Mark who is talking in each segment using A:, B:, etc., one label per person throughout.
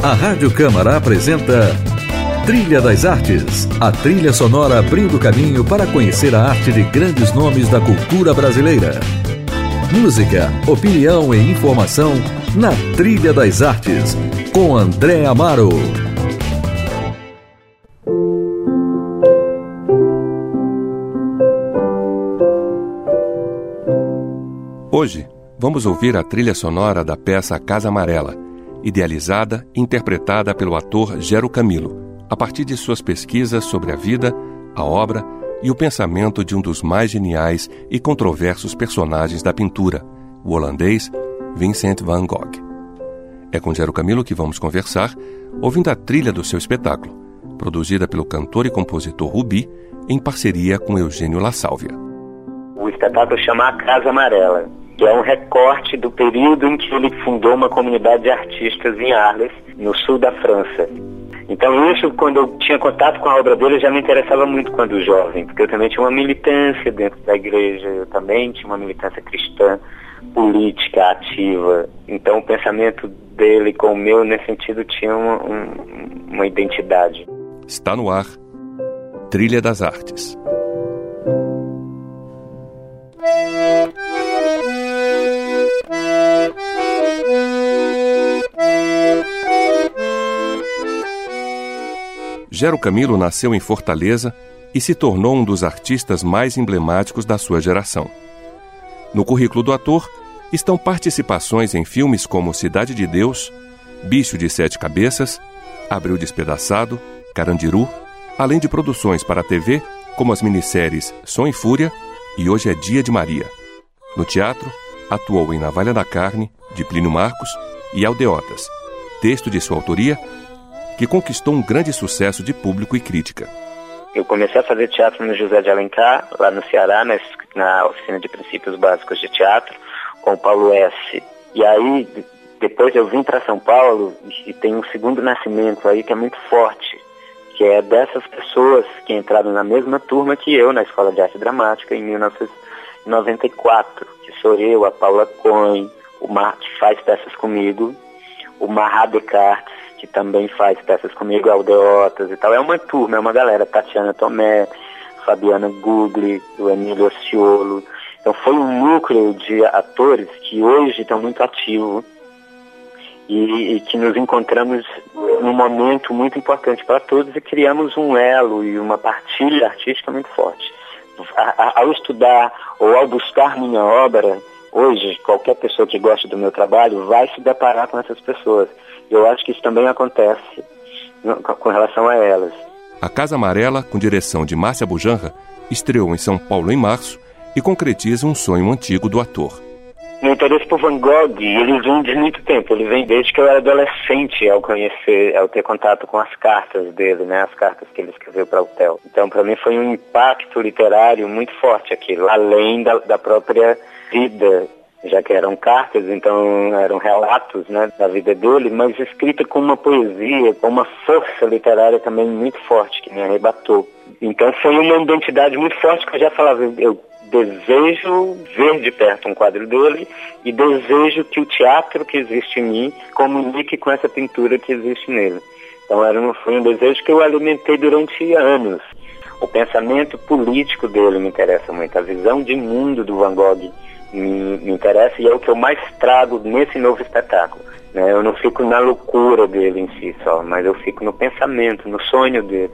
A: A Rádio Câmara apresenta Trilha das Artes, a trilha sonora abrindo caminho para conhecer a arte de grandes nomes da cultura brasileira. Música, opinião e informação na Trilha das Artes, com André Amaro.
B: Hoje, vamos ouvir a trilha sonora da peça Casa Amarela, idealizada e interpretada pelo ator Gero Camilo, a partir de suas pesquisas sobre a vida, a obra e o pensamento de um dos mais geniais e controversos personagens da pintura, o holandês Vincent van Gogh. É com Gero Camilo que vamos conversar, ouvindo a trilha do seu espetáculo, produzida pelo cantor e compositor Rubi, em parceria com Eugênio La Sálvia.
C: O espetáculo chama A Casa Amarela, que é um recorte do período em que ele fundou uma comunidade de artistas em Arles, no sul da França. Então isso, quando eu tinha contato com a obra dele, já me interessava muito quando jovem, porque eu também tinha uma militância dentro da igreja, eu também tinha uma militância cristã, política, ativa. Então o pensamento dele com o meu, nesse sentido, tinha uma identidade.
B: Está no ar, Trilha das Artes. Gero Camilo nasceu em Fortaleza e se tornou um dos artistas mais emblemáticos da sua geração. No currículo do ator estão participações em filmes como Cidade de Deus, Bicho de Sete Cabeças, Abril Despedaçado, Carandiru, além de produções para a TV como as minisséries Som e Fúria e Hoje é Dia de Maria. No teatro, atuou em Navalha da Carne, de Plínio Marcos, e Aldeotas, texto de sua autoria, que conquistou um grande sucesso de público e crítica.
C: Eu comecei a fazer teatro no José de Alencar, lá no Ceará, na oficina de princípios básicos de teatro, com o Paulo S. E aí, depois eu vim para São Paulo e tem um segundo nascimento aí que é muito forte, que é dessas pessoas que entraram na mesma turma que eu, na Escola de Arte Dramática, em 1994, que sou eu, a Paula Cohen, o Mar, que faz peças comigo, o Marra Descartes, que também faz peças comigo, Aldeotas e tal. É uma turma, é uma galera, Tatiana Tomé, Fabiana Gugli, o Emílio Osciolo. Então foi um núcleo de atores que hoje estão muito ativos e que nos encontramos num momento muito importante para todos e criamos um elo e uma partilha artística muito forte. Ao estudar ou ao buscar minha obra, hoje, qualquer pessoa que gosta do meu trabalho vai se deparar com essas pessoas. Eu acho que isso também acontece com relação a elas.
B: A Casa Amarela, com direção de Márcia Bujanra, estreou em São Paulo em março e concretiza um sonho antigo do ator.
C: Meu interesse por Van Gogh, ele vem de muito tempo. Ele vem desde que eu era adolescente, ao ter contato com as cartas dele, né? As cartas que ele escreveu para o Theo. Então, para mim, foi um impacto literário muito forte aquilo, além da própria vida, já que eram cartas, então eram relatos, né, da vida dele, mas escrita com uma poesia, com uma força literária também muito forte, que me arrebatou. Então foi uma identidade muito forte que eu já falava, eu desejo ver de perto um quadro dele e desejo que o teatro que existe em mim comunique com essa pintura que existe nele. Então foi um desejo que eu alimentei durante anos. O pensamento político dele me interessa muito, a visão de mundo do Van Gogh me interessa e é o que eu mais trago nesse novo espetáculo, né? Eu não fico na loucura dele em si só, mas eu fico no pensamento, no sonho dele.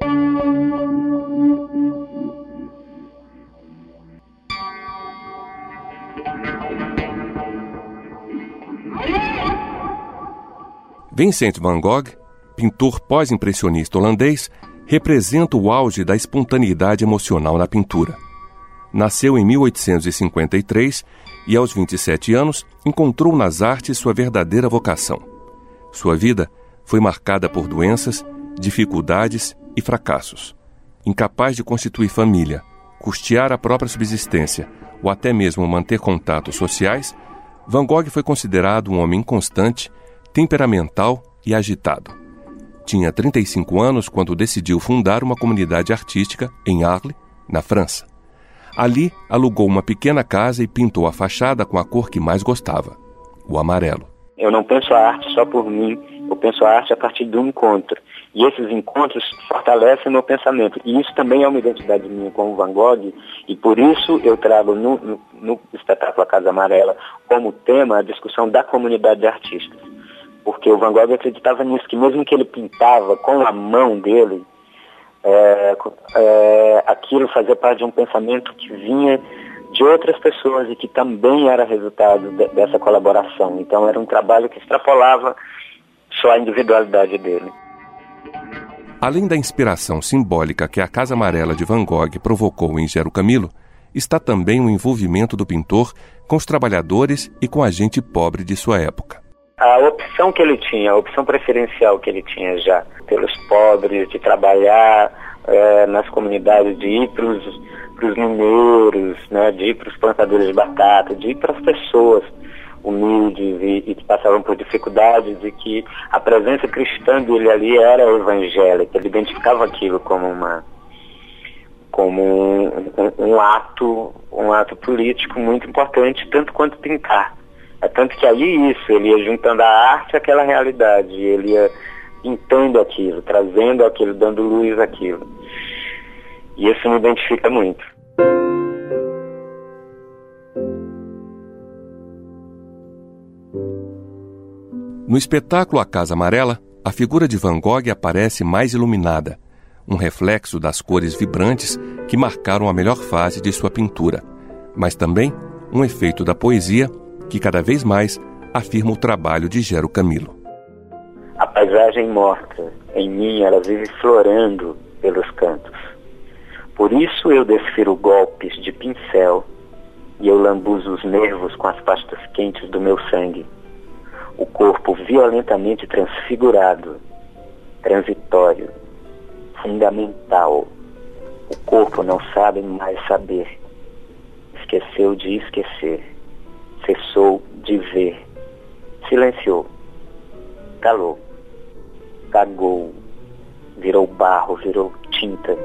B: Vincent van Gogh, pintor pós-impressionista holandês, representa o auge da espontaneidade emocional na pintura. Nasceu em 1853 e, aos 27 anos, encontrou nas artes sua verdadeira vocação. Sua vida foi marcada por doenças, dificuldades e fracassos. Incapaz de constituir família, custear a própria subsistência ou até mesmo manter contatos sociais, Van Gogh foi considerado um homem inconstante, temperamental e agitado. Tinha 35 anos quando decidiu fundar uma comunidade artística em Arles, na França. Ali, alugou uma pequena casa e pintou a fachada com a cor que mais gostava, o amarelo.
C: Eu não penso a arte só por mim, eu penso a arte a partir do encontro. E esses encontros fortalecem meu pensamento. E isso também é uma identidade minha como Van Gogh, e por isso eu trago no espetáculo A Casa Amarela como tema a discussão da comunidade de artistas. Porque o Van Gogh acreditava nisso, que mesmo que ele pintava com a mão dele, aquilo fazia parte de um pensamento que vinha de outras pessoas e que também era resultado dessa colaboração. Então era um trabalho que extrapolava só a individualidade dele.
B: Além da inspiração simbólica que a Casa Amarela de Van Gogh provocou em Gero Camilo, está também o envolvimento do pintor com os trabalhadores e com a gente pobre de sua época.
C: A opção que ele tinha, a opção preferencial que ele tinha já pelos pobres, de trabalhar nas comunidades, de ir para os mineiros, né, de ir para os plantadores de batata, de ir para as pessoas humildes e que passavam por dificuldades, e que a presença cristã dele ali era evangélica. Ele identificava aquilo como um ato político muito importante, tanto quanto pintar. É tanto que aí ele ia juntando a arte àquela realidade, ele ia pintando aquilo, trazendo aquilo, dando luz àquilo. E isso me identifica muito.
B: No espetáculo A Casa Amarela, a figura de Van Gogh aparece mais iluminada, um reflexo das cores vibrantes que marcaram a melhor fase de sua pintura, mas também um efeito da poesia que cada vez mais afirma o trabalho de Gero Camilo.
C: A paisagem morta, em mim, ela vive florando pelos cantos. Por isso eu desfiro golpes de pincel e eu lambuzo os nervos com as pastas quentes do meu sangue. O corpo violentamente transfigurado, transitório, fundamental. O corpo não sabe mais saber. Esqueceu de esquecer. Cessou de ver. Silenciou. Calou. Cagou. Virou barro, virou tinta.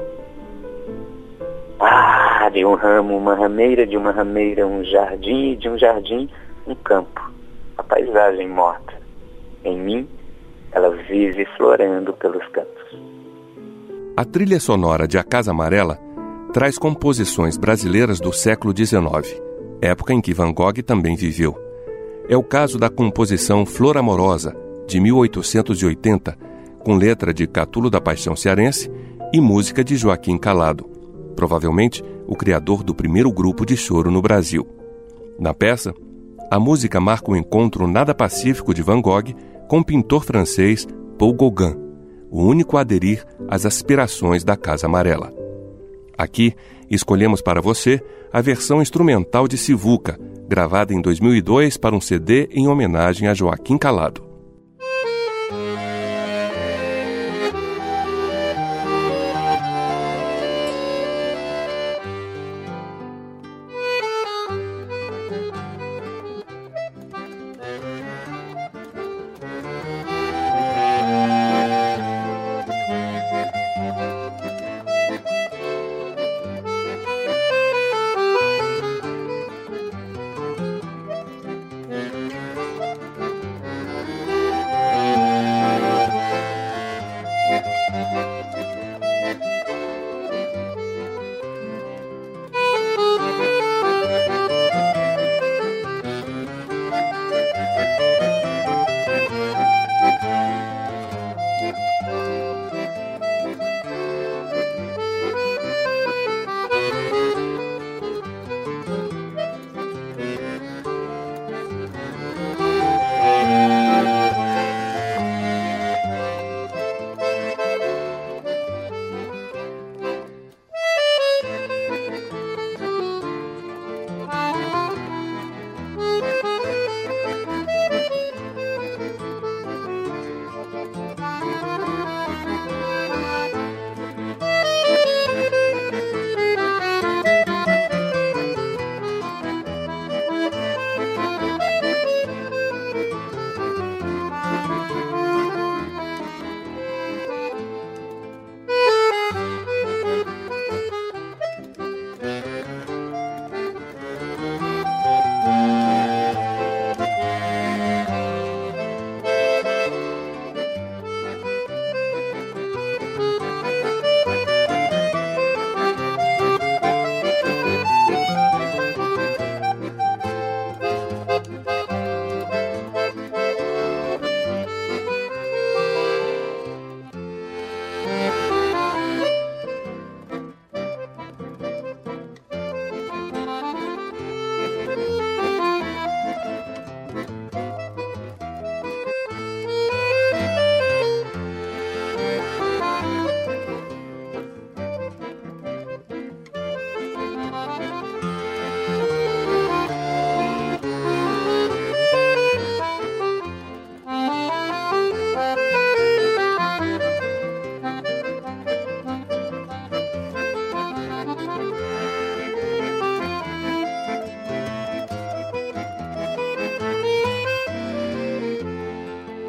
C: De um ramo, uma rameira, de uma rameira, um jardim, e de um jardim, um campo. A paisagem morta. Em mim, ela vive florando pelos cantos.
B: A trilha sonora de A Casa Amarela traz composições brasileiras do século XIX, época em que Van Gogh também viveu. É o caso da composição Flor Amorosa, de 1880, com letra de Catulo da Paixão Cearense e música de Joaquim Calado, provavelmente o criador do primeiro grupo de choro no Brasil. Na peça, a música marca um encontro nada pacífico de Van Gogh com o pintor francês Paul Gauguin, o único a aderir às aspirações da Casa Amarela. Aqui, escolhemos para você a versão instrumental de Sivuca, gravada em 2002 para um CD em homenagem a Joaquim Calado.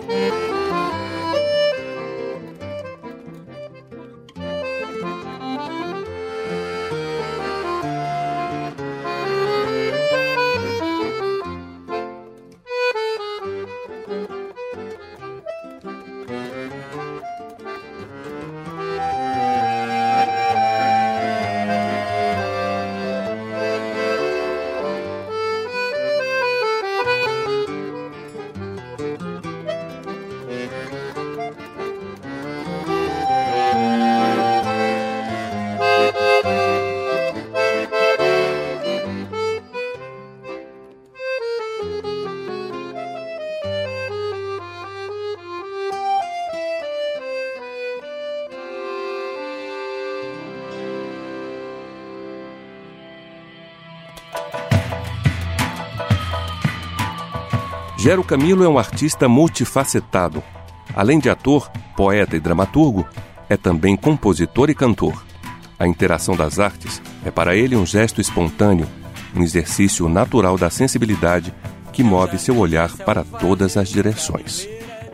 B: Gero Camilo é um artista multifacetado. Além de ator, poeta e dramaturgo, é também compositor e cantor. A interação das artes é para ele um gesto espontâneo, um exercício natural da sensibilidade que move seu olhar para todas as direções.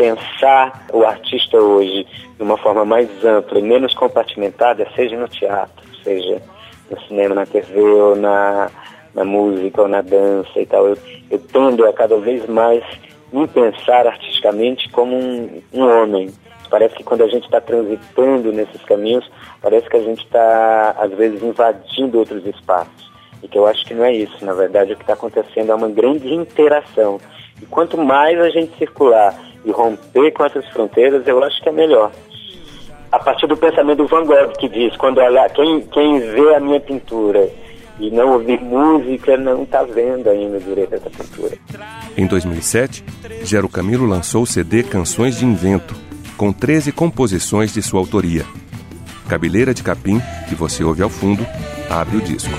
C: Pensar o artista hoje de uma forma mais ampla e menos compartimentada, seja no teatro, seja no cinema, na TV ou na música ou na dança e tal. Eu tendo a cada vez mais me pensar artisticamente como um homem. Parece que quando a gente está transitando nesses caminhos, parece que a gente está, às vezes, invadindo outros espaços. E que eu acho que não é isso. Na verdade, o que está acontecendo é uma grande interação. E quanto mais a gente circular e romper com essas fronteiras, eu acho que é melhor. A partir do pensamento do Van Gogh, que diz, quando olhar, quem vê a minha pintura e não ouvir música, não está vendo ainda direito essa pintura.
B: Em 2007, Gero Camilo lançou o CD Canções de Invento, com 13 composições de sua autoria. Cabeleira de Capim, que você ouve ao fundo, abre o disco.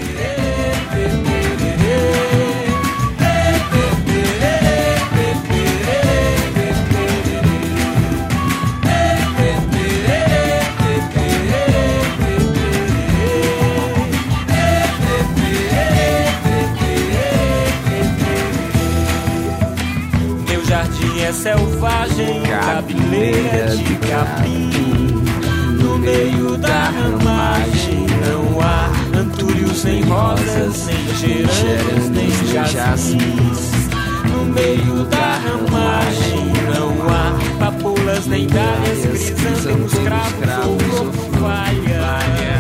D: Selvagem, cabeleira de capim, no meio da ramagem não há antúrios, nem rosas, nem gerânios, nem jasmins. No meio da ramagem não há papoulas, nem dálias, crisântemos, cravos ou orvalha.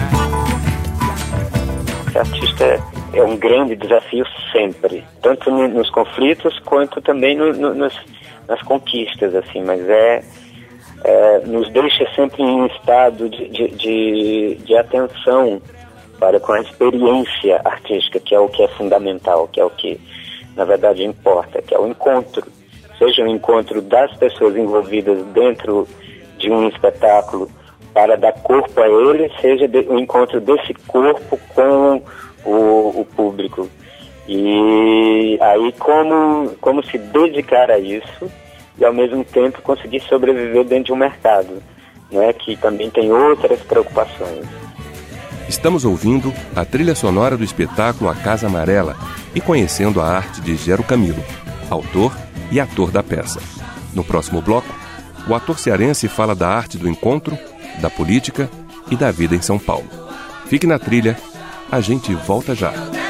C: Esse artista é um grande desafio sempre, tanto nos conflitos quanto também nas conquistas, assim, mas nos deixa sempre em um estado de atenção para com a experiência artística, que é o que é fundamental, que é o que, na verdade, importa, que é o encontro. Seja o encontro das pessoas envolvidas dentro de um espetáculo para dar corpo a ele, seja o encontro desse corpo com o público. E aí como se dedicar a isso e ao mesmo tempo conseguir sobreviver dentro de um mercado, né, que também tem outras preocupações.
B: Estamos ouvindo a trilha sonora do espetáculo A Casa Amarela e conhecendo a arte de Gero Camilo, autor e ator da peça. No próximo bloco, o ator cearense fala da arte do encontro, da política e da vida em São Paulo. Fique na trilha, a gente volta já.